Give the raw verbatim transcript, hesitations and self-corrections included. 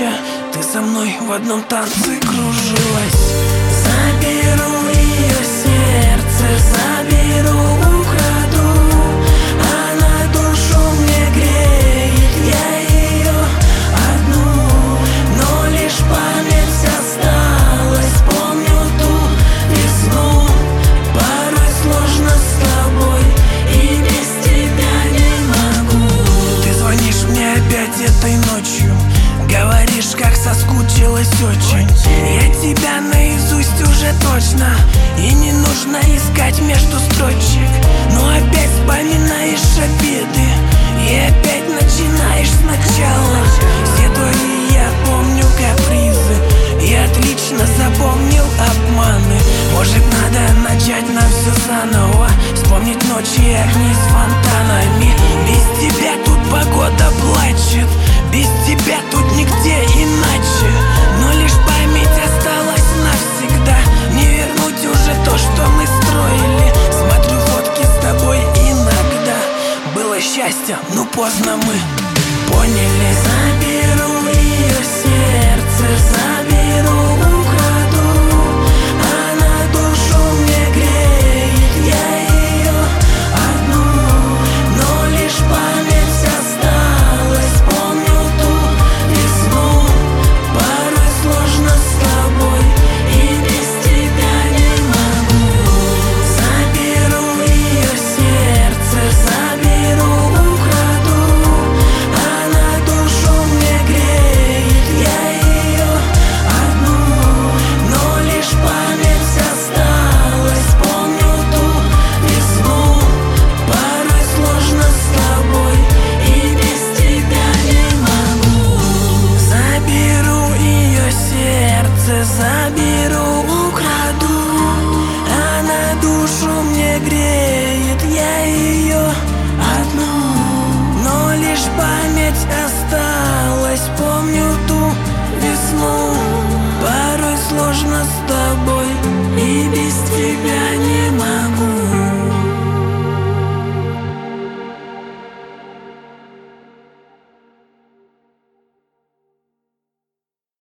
ночи ты со мной в одном танце кружилась. Заберу ее сердце, заберу, украду, она душу мне греет, я ее одну, но лишь память осталась. Помню ту весну, порой сложно с тобой, и без тебя не могу. Ты звонишь мне опять этой ночью, говоришь, как соскучилась очень. Я тебя наизусть уже точно, и не нужно искать между строчек. Но опять вспоминаешь обиды, и опять начинаешь сначала. Все твои я помню капризы, и отлично запомнил обманы. Может, надо начать нам все заново, вспомнить ночи и огни с фонтанами. Без тебя тут погода плачет, без тебя тут нигде иначе. Но лишь память осталась навсегда, не вернуть уже то, что мы строили. Смотрю фотки с тобой иногда, было счастье, но поздно мы поняли. Заберу ее сердце, заберу, украду, она душу мне греет, я ее одну, но лишь память осталась. Помню ту весну, порой сложно с тобой, и без тебя не могу. Заберу ее сердце, заберу, украду, она душу мне греет, я ее одну, но лишь память осталась. Помню ту весну, порой сложно с тобой, и без тебя не могу. Заберу ее сердце, заберу, украду, она душу мне греет, я ее одну, но лишь память осталась. Помню ту весну, порой сложно с тобой, и без тебя